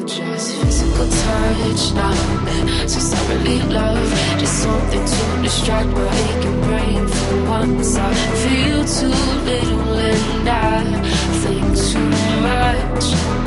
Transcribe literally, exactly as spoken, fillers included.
Just physical touch, nothing necessarily love. Just something to distract my aching brain for once. I feel too little and I think too much.